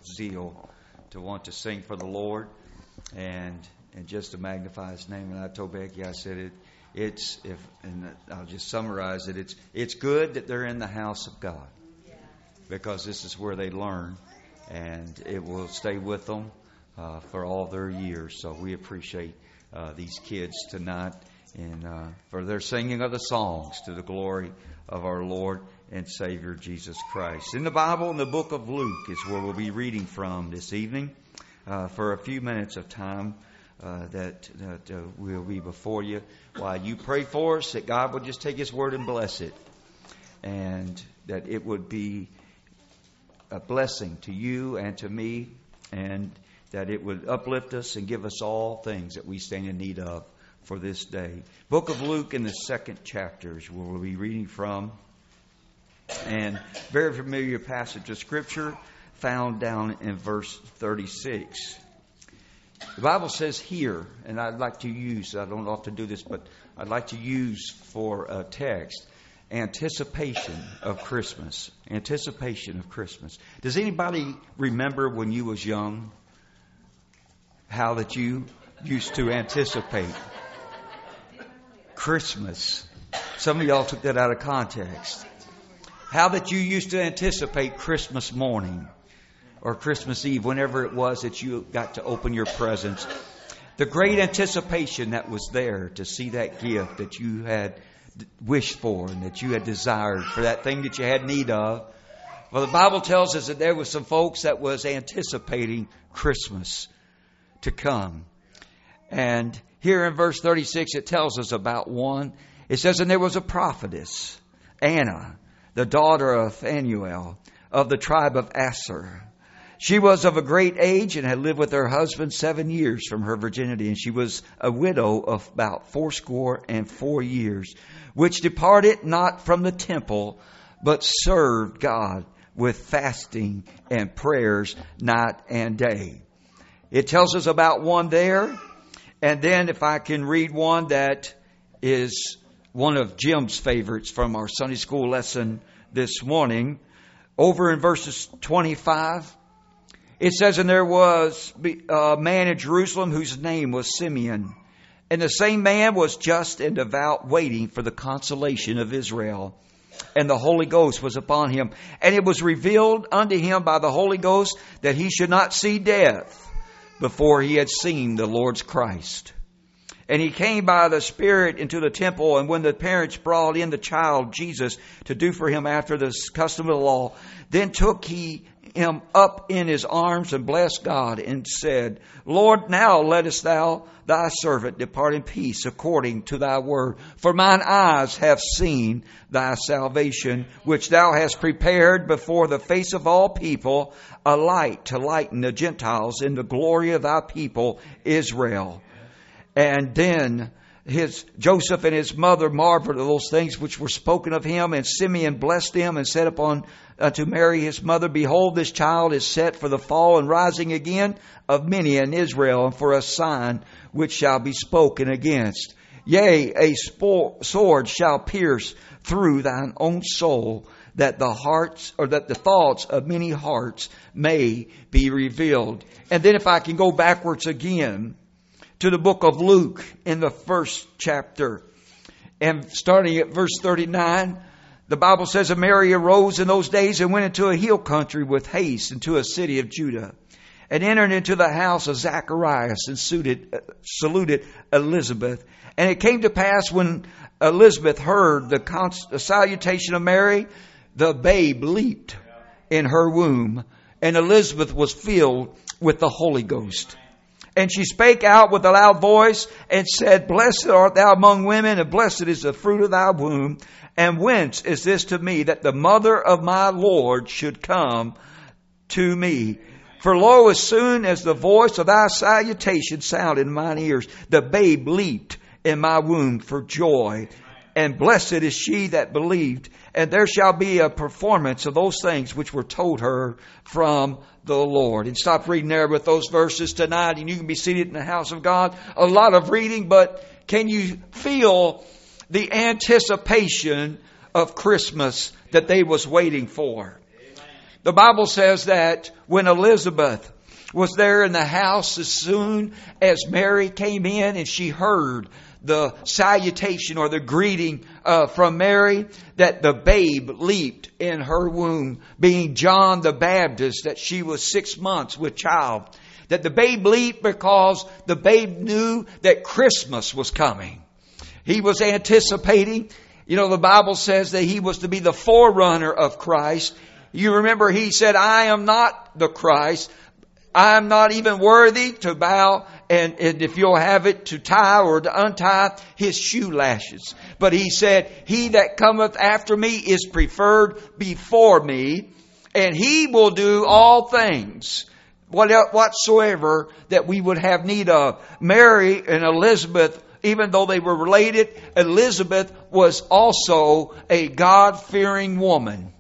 zeal to want to sing for the Lord and just to magnify His name. And I told Becky, I said I'll just summarize it. It's good that they're in the house of God, because this is where they learn, and it will stay with them for all their years. So we appreciate these kids tonight and for their singing of the songs to the glory of our Lord and Savior Jesus Christ. In the Bible, in the book of Luke, is where we'll be reading from this evening for a few minutes of time that will be before you. While you pray for us, that God will just take His word and bless it, and that it would be a blessing to you and to me, and that it would uplift us and give us all things that we stand in need of for this day. Book of Luke in the 2nd chapter is where we'll be reading from. And very familiar passage of Scripture found down in verse 36. The Bible says here, and I'd like to use, I don't often do this, but I'd like to use for a text, anticipation of Christmas. Anticipation of Christmas. Does anybody remember when you was young how that you used to anticipate Christmas? Some of y'all took that out of context. How that you used to anticipate Christmas morning or Christmas Eve, whenever it was that you got to open your presents. The great anticipation that was there to see that gift that you had wished for and that you had desired, for that thing that you had need of. Well, the Bible tells us that there was some folks that was anticipating Christmas to come. And here in verse 36, it tells us about one. It says, and there was a prophetess, Anna, the daughter of Phanuel, of the tribe of Aser. She was of a great age and had lived with her husband 7 years from her virginity. And she was a widow of about 84 years, which departed not from the temple, but served God with fasting and prayers night and day. It tells us about one there. And then if I can read one that is one of Jim's favorites from our Sunday school lesson this morning. Over in verses 25, it says, and there was a man in Jerusalem whose name was Simeon. And the same man was just and devout, waiting for the consolation of Israel. And the Holy Ghost was upon him. And it was revealed unto him by the Holy Ghost that he should not see death before he had seen the Lord's Christ. And he came by the Spirit into the temple, and when the parents brought in the child Jesus to do for him after the custom of the law, then took he him up in his arms and blessed God and said, Lord, now lettest thou thy servant depart in peace according to thy word. For mine eyes have seen thy salvation, which thou hast prepared before the face of all people, a light to lighten the Gentiles in the glory of thy people Israel. And then Joseph and his mother marveled at those things which were spoken of him. And Simeon blessed them and said unto Mary his mother, Behold, this child is set for the fall and rising again of many in Israel, and for a sign which shall be spoken against. Yea, a sword shall pierce through thine own soul, that the thoughts of many hearts may be revealed. And then if I can go backwards again to the book of Luke in the 1st chapter, and starting at verse 39, the Bible says, and Mary arose in those days and went into a hill country with haste into a city of Judah, and entered into the house of Zacharias and saluted Elizabeth. And it came to pass when Elizabeth heard the salutation of Mary, the babe leaped in her womb, and Elizabeth was filled with the Holy Ghost. And she spake out with a loud voice and said, Blessed art thou among women, and blessed is the fruit of thy womb. And whence is this to me, that the mother of my Lord should come to me? For lo, as soon as the voice of thy salutation sounded in mine ears, the babe leaped in my womb for joy. And blessed is she that believed, and there shall be a performance of those things which were told her from the Lord. And stop reading there with those verses tonight, and you can be seated in the house of God. A lot of reading, but can you feel the anticipation of Christmas that they was waiting for? The Bible says that when Elizabeth was there in the house, as soon as Mary came in and she heard the salutation or the greeting from Mary, that the babe leaped in her womb, being John the Baptist, that she was 6 months with child. That the babe leaped because the babe knew that Christmas was coming. He was anticipating. You know, the Bible says that he was to be the forerunner of Christ. You remember he said, I am not the Christ. I am not even worthy to bow, and if you'll have it, to tie or to untie his shoe lashes. But he said, he that cometh after me is preferred before me, and he will do all things whatsoever that we would have need of. Mary and Elizabeth, even though they were related, Elizabeth was also a God-fearing woman.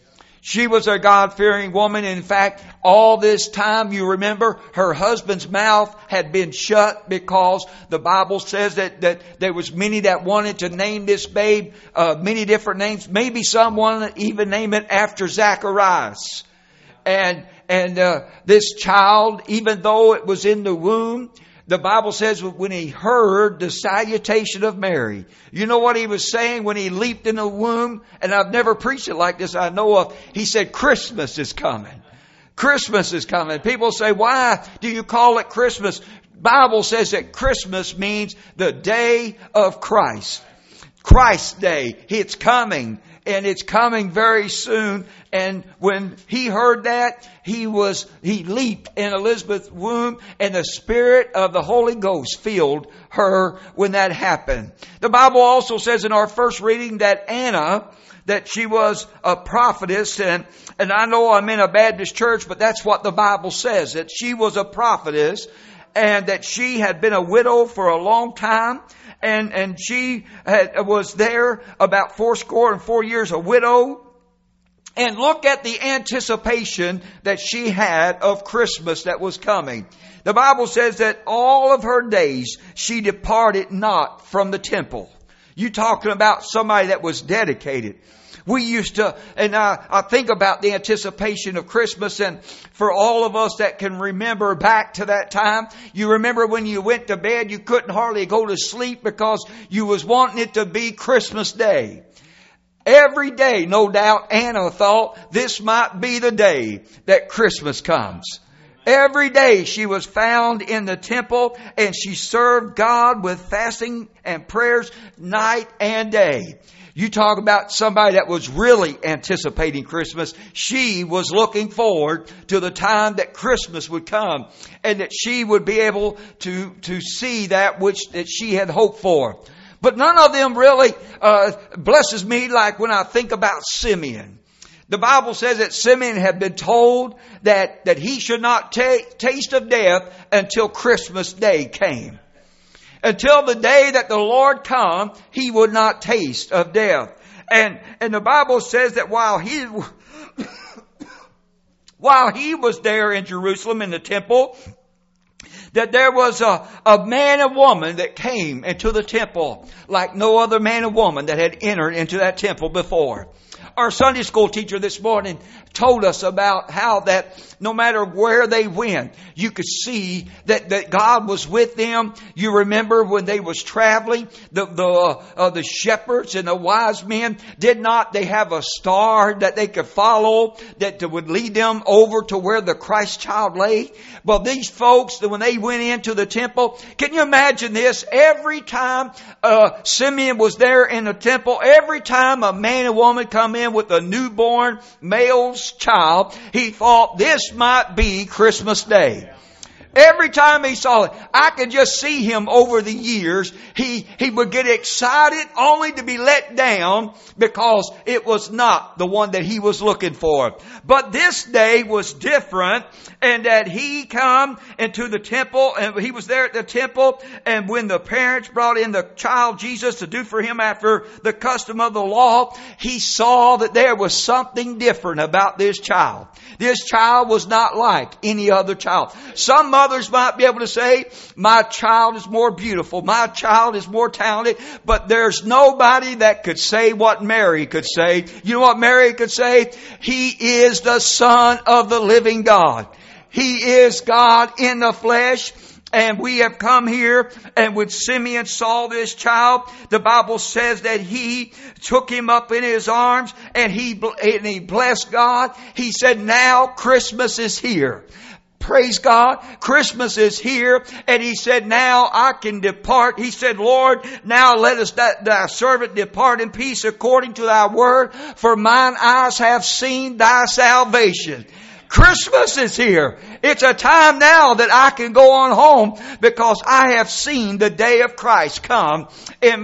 She was a God-fearing woman. In fact, all this time, you remember, her husband's mouth had been shut because the Bible says that there was many that wanted to name this babe many different names. Maybe someone even name it after Zacharias. And this child, even though it was in the womb, the Bible says when he heard the salutation of Mary, you know what he was saying when he leaped in the womb? And I've never preached it like this, I know of. He said, Christmas is coming. Christmas is coming. People say, why do you call it Christmas? Bible says that Christmas means the day of Christ. Christ's day. It's coming. And it's coming very soon. And when he heard that, he leaped in Elizabeth's womb, and the Spirit of the Holy Ghost filled her when that happened. The Bible also says in our first reading that Anna, that she was a prophetess, and I know I'm in a Baptist church, but that's what the Bible says, that she was a prophetess, and that she had been a widow for a long time. And she was there about 84 years, a widow. And look at the anticipation that she had of Christmas that was coming. The Bible says that all of her days she departed not from the temple. You talking about somebody that was dedicated. We used to, and I think about the anticipation of Christmas, and for all of us that can remember back to that time, you remember when you went to bed, you couldn't hardly go to sleep because you was wanting it to be Christmas Day. Every day, no doubt, Anna thought this might be the day that Christmas comes. Every day she was found in the temple, and she served God with fasting and prayers night and day. You talk about somebody that was really anticipating Christmas. She was looking forward to the time that Christmas would come, and that she would be able to see that which that she had hoped for. But none of them really blesses me like when I think about Simeon. The Bible says that Simeon had been told that he should not taste of death until Christmas Day came. Until the day that the Lord come, he would not taste of death. And the Bible says that while he was there in Jerusalem in the temple, that there was a man and woman that came into the temple like no other man and woman that had entered into that temple before. Our Sunday school teacher this morning told us about how that no matter where they went, you could see that God was with them. You remember when they was traveling, the shepherds and the wise men they have a star that they could follow that would lead them over to where the Christ child lay. Well, these folks, when they went into the temple, can you imagine this? Every time Simeon was there in the temple, every time a man and woman come in with a newborn male's child, he thought this might be Christmas Day. Every time he saw it, I could just see him over the years. He would get excited only to be let down because it was not the one that he was looking for. But this day was different, and that he come into the temple, and he was there at the temple, and when the parents brought in the child Jesus to do for him after the custom of the law, he saw that there was something different about this child. This child was not like any other child. Some mothers might be able to say, my child is more beautiful, my child is more talented, but there's nobody that could say what Mary could say. You know what Mary could say? He is the Son of the living God. He is God in the flesh. And we have come here, and when Simeon saw this child, the Bible says that he took him up in his arms and he blessed God. He said, now Christmas is here. Praise God. Christmas is here. And he said, now I can depart. He said, Lord, now let us thy servant depart in peace according to thy word. For mine eyes have seen thy salvation. Christmas is here. It's a time now that I can go on home because I have seen the day of Christ come with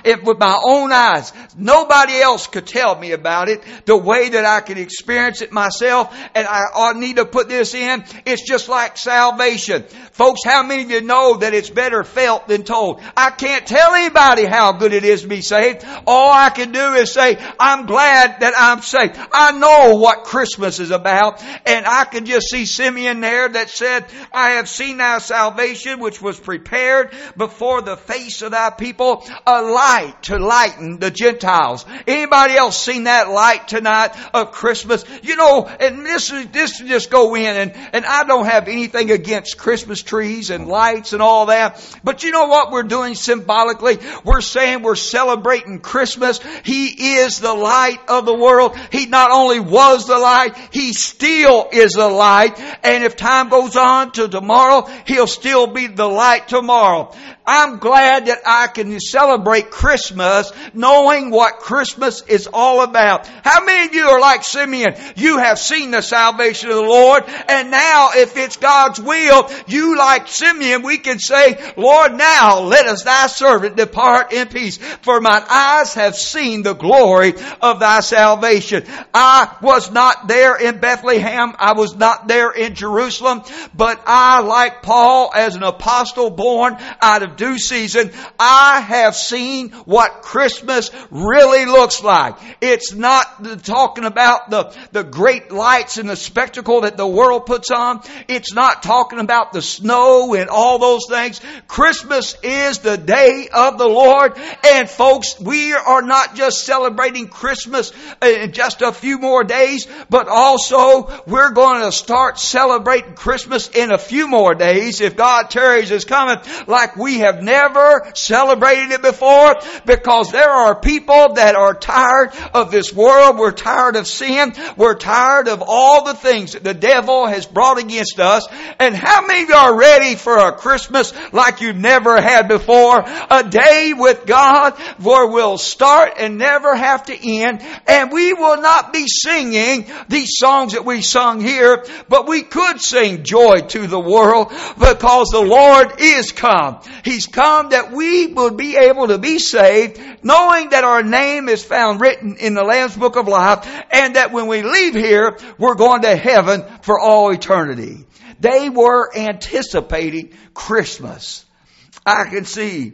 my own eyes. Nobody else could tell me about it the way that I can experience it myself. And I need to put this in. It's just like salvation. Folks, how many of you know that it's better felt than told? I can't tell anybody how good it is to be saved. All I can do is say, I'm glad that I'm saved. I know what Christmas is about. And I could just see Simeon there that said, I have seen thy salvation, which was prepared before the face of thy people, a light to lighten the Gentiles. Anybody else seen that light tonight of Christmas? You know, and this just go in, and I don't have anything against Christmas trees and lights and all that. But you know what we're doing symbolically? We're saying we're celebrating Christmas. He is the light of the world. He not only was the light, He still is the light. And if time goes on to tomorrow, He'll still be the light tomorrow. I'm glad that I can celebrate Christmas knowing what Christmas is all about. How many of you are like Simeon? You have seen the salvation of the Lord, and now if it's God's will, you like Simeon, we can say, Lord, now let us thy servant depart in peace, for mine eyes have seen the glory of thy salvation. I was not there in Bethlehem. I was not there in Jerusalem, but I, like Paul, as an apostle born out of due season, I have seen what Christmas really looks like. It's not talking about the great lights and the spectacle that the world puts on. It's not talking about the snow and all those things. Christmas is the day of the Lord. And folks, we are not just celebrating Christmas in just a few more days, but also we're going to start celebrating Christmas in a few more days if God tarries His coming, like we have never celebrated it before, because there are people that are tired of this world. We're tired of sin. We're tired of all the things that the devil has brought against us. And how many of you are ready for a Christmas like you've never had before? A day with God where we'll start and never have to end. And we will not be singing these songs that we sung here, but we could sing joy to the world because the Lord is come. He's come that we will be able to be saved, knowing that our name is found written in the Lamb's Book of Life, and that when we leave here, we're going to heaven for all eternity. They were anticipating Christmas. I can see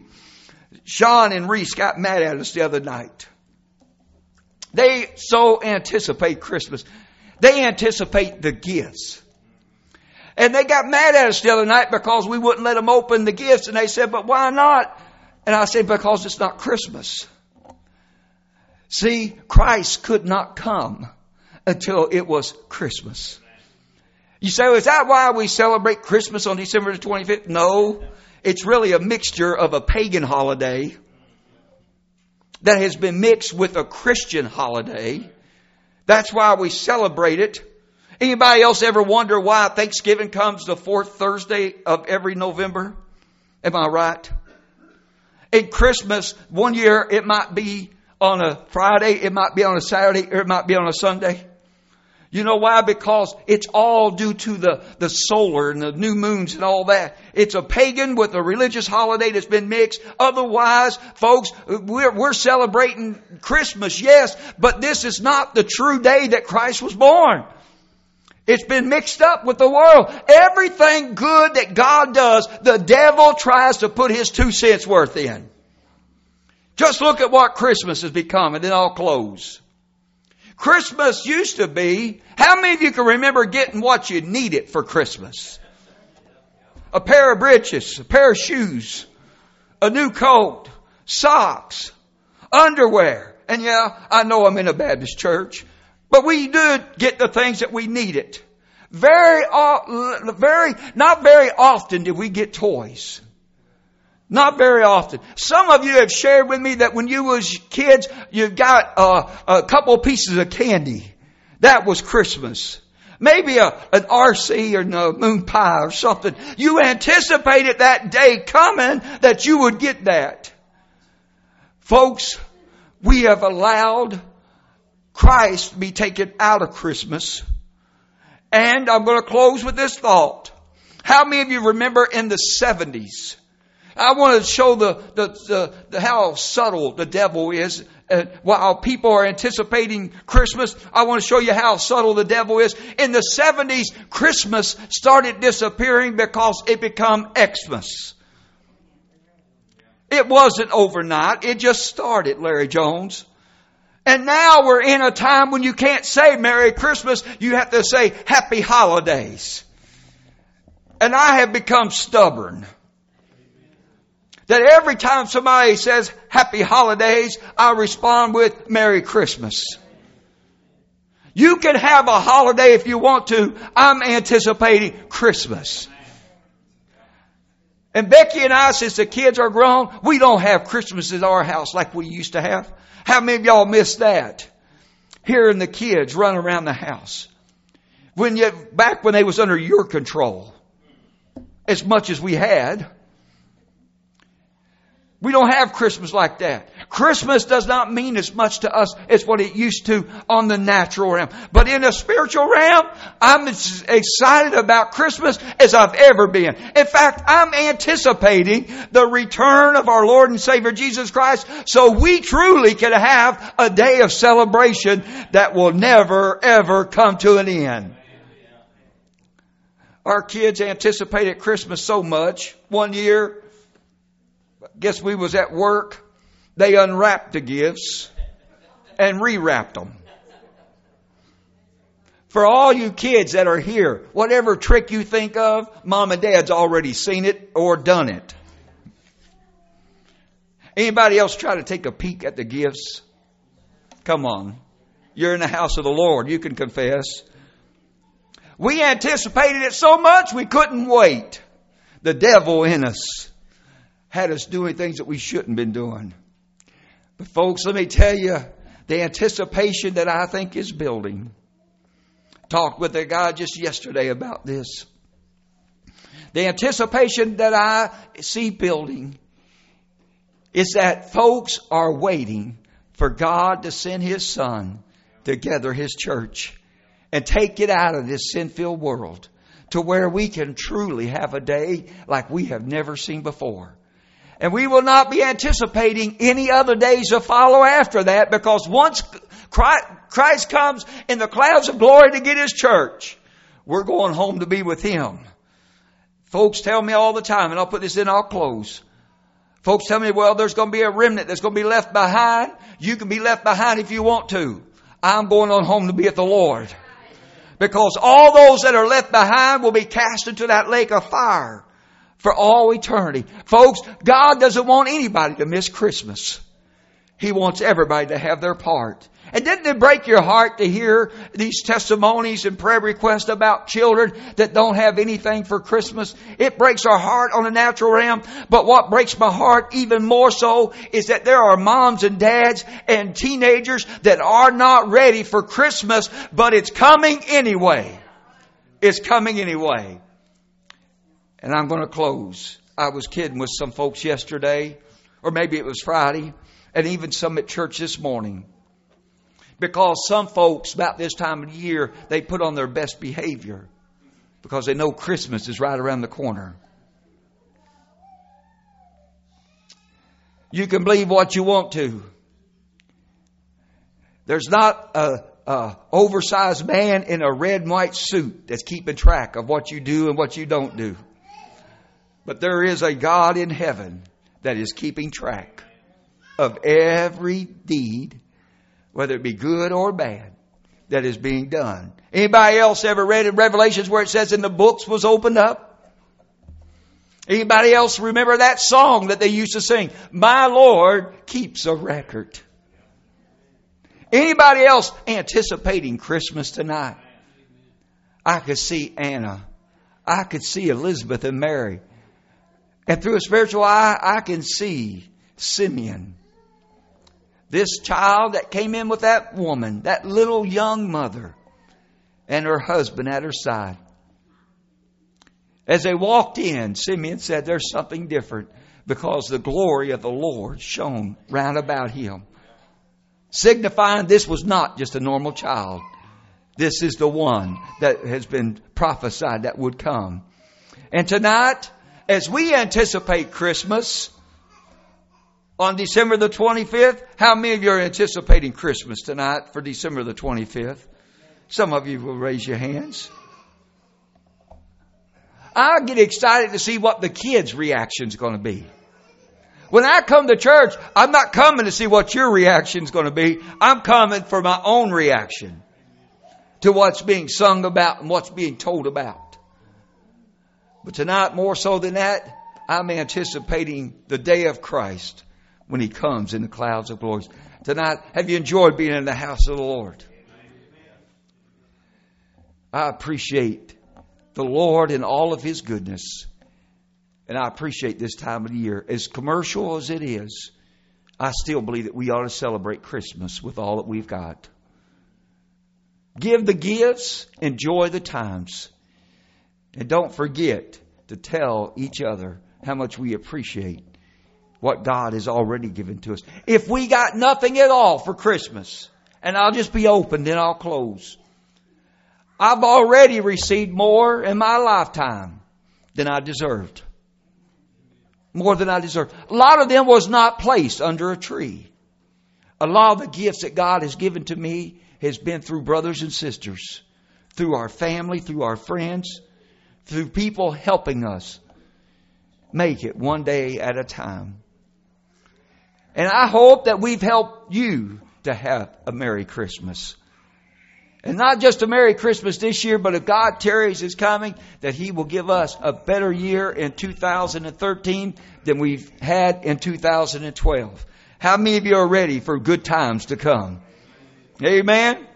Sean and Reese got mad at us the other night. They so anticipate Christmas. They anticipate the gifts. And they got mad at us the other night because we wouldn't let them open the gifts. And they said, but why not? And I said, because it's not Christmas. See, Christ could not come until it was Christmas. You say, well, is that why we celebrate Christmas on December the 25th? No, it's really a mixture of a pagan holiday that has been mixed with a Christian holiday. That's why we celebrate it. Anybody else ever wonder why Thanksgiving comes the fourth Thursday of every November? Am I right? And Christmas, one year it might be on a Friday, it might be on a Saturday, or it might be on a Sunday. You know why? Because it's all due to the solar and the new moons and all that. It's a pagan with a religious holiday that's been mixed. Otherwise, folks, we're celebrating Christmas, yes, but this is not the true day that Christ was born. It's been mixed up with the world. Everything good that God does, the devil tries to put his 2 cents worth in. Just look at what Christmas has become, and then I'll close. Christmas used to be, how many of you can remember getting what you needed for Christmas? a pair of breeches, a pair of shoes, a new coat, socks, underwear. And yeah, I know I'm in a Baptist church, but we do get the things that we needed. Not very often did we get toys. Not very often. Some of you have shared with me that when you was kids, you got a couple pieces of candy. That was Christmas. Maybe an RC or a moon pie or something. You anticipated that day coming that you would get that. Folks, we have allowed Christ to be taken out of Christmas. And I'm going to close with this thought. How many of you remember in the 70s? I want to show how subtle the devil is. While people are anticipating Christmas, I want to show you how subtle the devil is. In the 70s, Christmas started disappearing because it became Xmas. It wasn't overnight. It just started, Larry Jones. And now we're in a time when you can't say Merry Christmas. You have to say Happy Holidays. And I have become stubborn. That every time somebody says Happy Holidays, I respond with Merry Christmas. You can have a holiday if you want to. I'm anticipating Christmas. And Becky and I, since the kids are grown, we don't have Christmas at our house like we used to have. How many of y'all miss that? Hearing the kids run around the house. Back when they was under your control. As much as we had. We don't have Christmas like that. Christmas does not mean as much to us as what it used to on the natural realm. But in the spiritual realm, I'm as excited about Christmas as I've ever been. In fact, I'm anticipating the return of our Lord and Savior Jesus Christ so we truly can have a day of celebration that will never, ever come to an end. Our kids anticipated Christmas so much. One year, guess we was at work. They unwrapped the gifts and rewrapped them. For all you kids that are here, whatever trick you think of, Mom and Dad's already seen it or done it. Anybody else try to take a peek at the gifts? Come on. You're in the house of the Lord. You can confess. We anticipated it so much we couldn't wait. The devil in us had us doing things that we shouldn't have been doing. But folks, let me tell you, the anticipation that I think is building. Talked with a guy just yesterday about this. The anticipation that I see building is that folks are waiting for God to send His Son to gather His church and take it out of this sin-filled world to where we can truly have a day like we have never seen before. And we will not be anticipating any other days to follow after that, because once Christ comes in the clouds of glory to get His church, we're going home to be with Him. Folks tell me all the time, and I'll put this in, I'll close. Folks tell me, well, there's going to be a remnant that's going to be left behind. You can be left behind if you want to. I'm going on home to be with the Lord. Because all those that are left behind will be cast into that lake of fire for all eternity. Folks, God doesn't want anybody to miss Christmas. He wants everybody to have their part. And didn't it break your heart to hear these testimonies and prayer requests about children that don't have anything for Christmas? It breaks our heart on the natural realm. But what breaks my heart even more so is that there are moms and dads and teenagers that are not ready for Christmas, but it's coming anyway. It's coming anyway. And I'm going to close. I was kidding with some folks yesterday, or maybe it was Friday, and even some at church this morning. Because some folks, about this time of the year, they put on their best behavior because they know Christmas is right around the corner. You can believe what you want to. There's not a oversized man in a red and white suit that's keeping track of what you do and what you don't do. But there is a God in heaven that is keeping track of every deed, whether it be good or bad, that is being done. Anybody else ever read in Revelations where it says, and the books was opened up? Anybody else remember that song that they used to sing? My Lord keeps a record. Anybody else anticipating Christmas tonight? I could see Anna. I could see Elizabeth and Mary. And through a spiritual eye, I can see Simeon. This child that came in with that woman, that little young mother, and her husband at her side. As they walked in, Simeon said, there's something different because the glory of the Lord shone round about him. Signifying this was not just a normal child. This is the one that has been prophesied that would come. And tonight, as we anticipate Christmas on December the 25th, how many of you are anticipating Christmas tonight for December the 25th? Some of you will raise your hands. I get excited to see what the kids' reaction is going to be. When I come to church, I'm not coming to see what your reaction is going to be. I'm coming for my own reaction to what's being sung about and what's being told about. But tonight, more so than that, I'm anticipating the day of Christ when He comes in the clouds of glory. Tonight, have you enjoyed being in the house of the Lord? I appreciate the Lord and all of His goodness. And I appreciate this time of the year. As commercial as it is, I still believe that we ought to celebrate Christmas with all that we've got. Give the gifts, enjoy the times. And don't forget to tell each other how much we appreciate what God has already given to us. If we got nothing at all for Christmas, and I'll just be open, then I'll close. I've already received more in my lifetime than I deserved. More than I deserved. A lot of them was not placed under a tree. A lot of the gifts that God has given to me has been through brothers and sisters, through our family, through our friends, through people helping us make it one day at a time. And I hope that we've helped you to have a Merry Christmas. And not just a Merry Christmas this year, but if God tarries His coming, that He will give us a better year in 2013 than we've had in 2012. How many of you are ready for good times to come? Amen.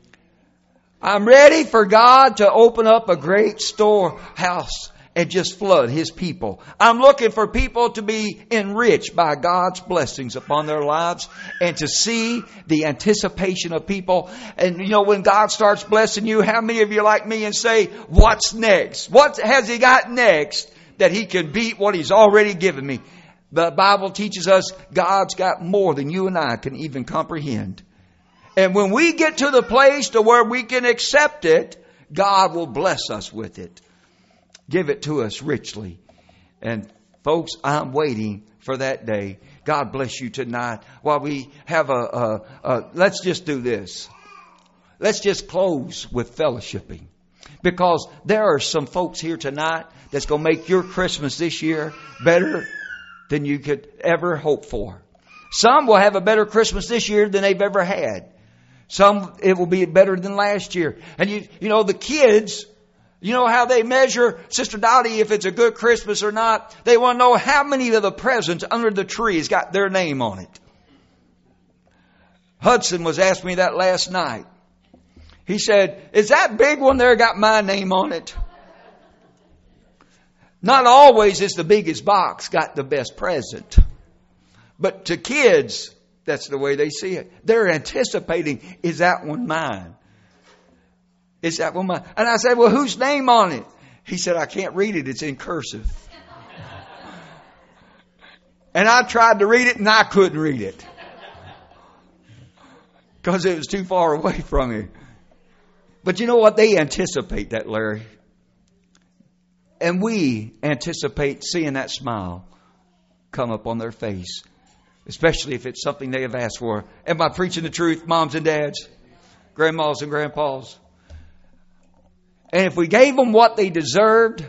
I'm ready for God to open up a great storehouse and just flood His people. I'm looking for people to be enriched by God's blessings upon their lives and to see the anticipation of people. And you know, when God starts blessing you, how many of you are like me and say, what's next? What has He got next that He can beat what He's already given me? The Bible teaches us God's got more than you and I can even comprehend. And when we get to the place to where we can accept it, God will bless us with it. Give it to us richly. And folks, I'm waiting for that day. God bless you tonight. While we have let's just do this. Let's just close with fellowshipping. Because there are some folks here tonight that's going to make your Christmas this year better than you could ever hope for. Some will have a better Christmas this year than they've ever had. Some, it will be better than last year. And you know, the kids, you know how they measure, Sister Dottie, if it's a good Christmas or not? They want to know how many of the presents under the tree has got their name on it. Hudson was asking me that last night. He said, is that big one there got my name on it? Not always is the biggest box got the best present. But to kids, that's the way they see it. They're anticipating, is that one mine? Is that one mine? And I said, well, whose name on it? He said, I can't read it. It's in cursive. And I tried to read it and I couldn't read it. Because it was too far away from me. But you know what? They anticipate that, Larry. And we anticipate seeing that smile come up on their face. Especially if it's something they have asked for. Am I preaching the truth, moms and dads? Grandmas and grandpas? And if we gave them what they deserved,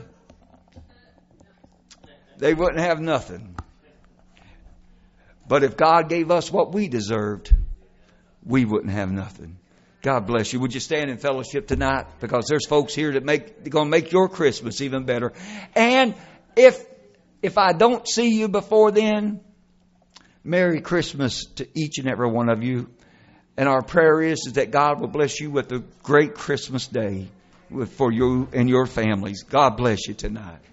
they wouldn't have nothing. But if God gave us what we deserved, we wouldn't have nothing. God bless you. Would you stand in fellowship tonight? Because there's folks here that going to make your Christmas even better. And if if I don't see you before then, Merry Christmas to each and every one of you. And our prayer is that God will bless you with a great Christmas day for you and your families. God bless you tonight.